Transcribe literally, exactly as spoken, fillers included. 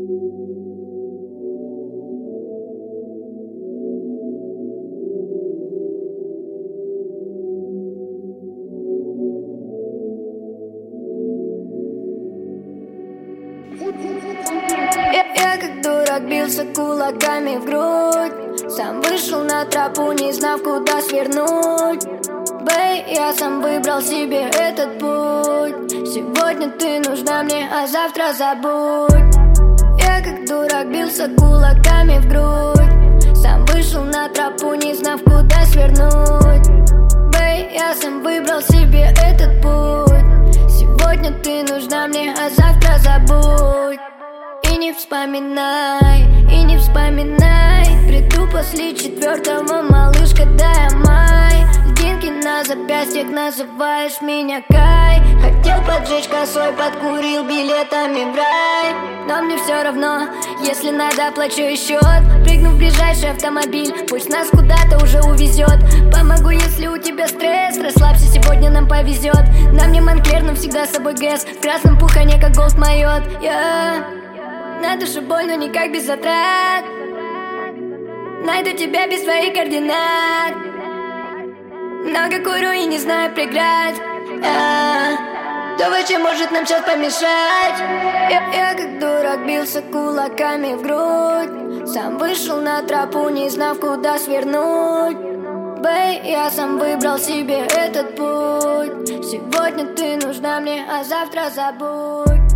Я, я как дурак бился кулаками в грудь. Сам вышел на тропу, не знав, куда свернуть. Бэй, я сам выбрал себе этот путь. Сегодня ты нужна мне, а завтра забудь. Я как дурак бился кулаками в грудь. Сам вышел на тропу, не знав, куда свернуть. Бэй, я сам выбрал себе этот путь. Сегодня ты нужна мне, а завтра забудь. И не вспоминай, и не вспоминай. Приду после четвертого, малышка, дай май. Льдинки на запястьях, называешь меня Кай. Хотел поджечь косой, подкурил билетами в рай. Но мне все равно, если надо, оплачу и счет. Прыгну в ближайший автомобиль, пусть нас куда-то уже увезет. Помогу, если у тебя стресс, расслабься, сегодня нам повезет. На мне Монклер, но всегда с собой ГЭС. В красном пухане, как голд моет. yeah. На душе больно, никак без затрат. Найду тебя без твоих координат. Много курю и не знаю преград. а, То, чем может нам сейчас помешать. я, я как дурак бился кулаками в грудь. Сам вышел на тропу, не знав, куда свернуть. Бэй, я сам выбрал себе этот путь. Сегодня ты нужна мне, а завтра забудь.